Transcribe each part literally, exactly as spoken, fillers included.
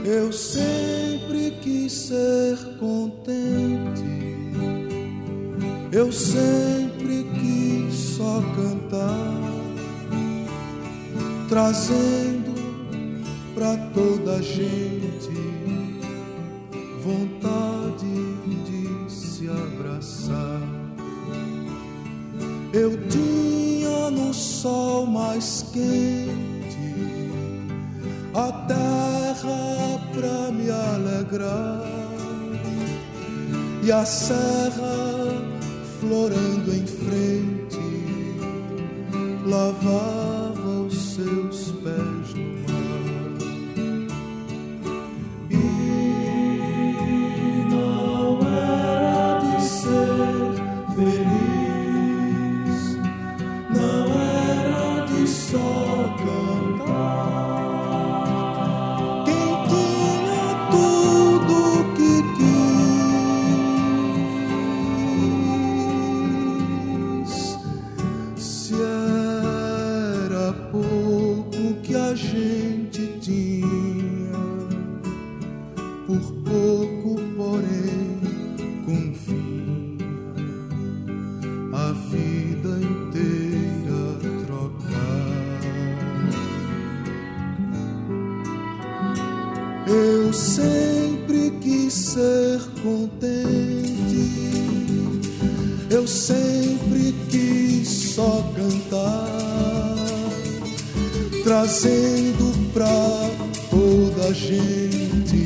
Eu sempre quis ser contente, eu sempre quis só cantar, trazendo pra toda a gente vontade de se abraçar. Eu tinha no sol mais quente a terra pra me alegrar, e a serra florando em frente lavava os seus pés no mar. E não era de ser feliz, não era de só cantar. Quem tinha tudo que quis, se era pouco que a gente tinha, por pouco, porém, confia a vida inteira trocar. Eu sempre quis ser contente, eu sempre quis só cantar, trazendo pra toda a gente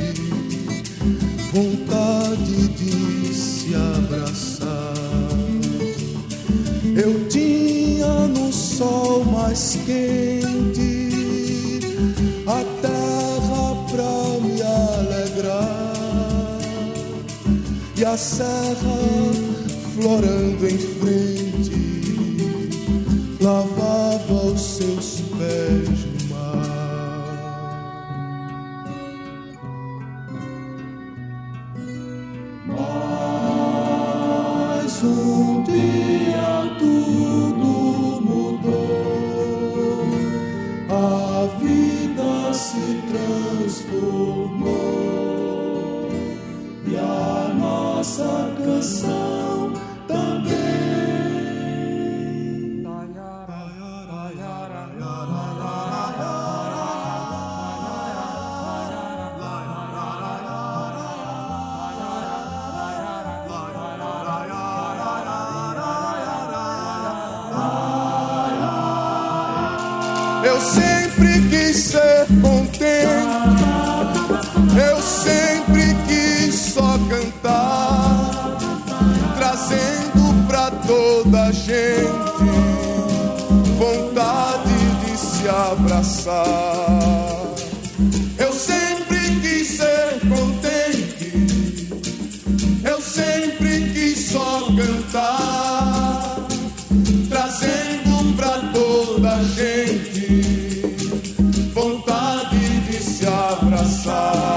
vontade de se abraçar. Eu tinha no sol mais quente a terra pra me alegrar, e a serra florando em frente lavava os seus pés no mar. Mas um dia tudo mudou, a vida se transformou e a nossa canção também. Eu sempre quis ser contente, eu sempre quis só cantar, trazendo pra toda a gente vontade de se abraçar. Eu sempre quis ser contente, eu sempre quis só cantar, trazendo pra toda a gente vontade de se abraçar.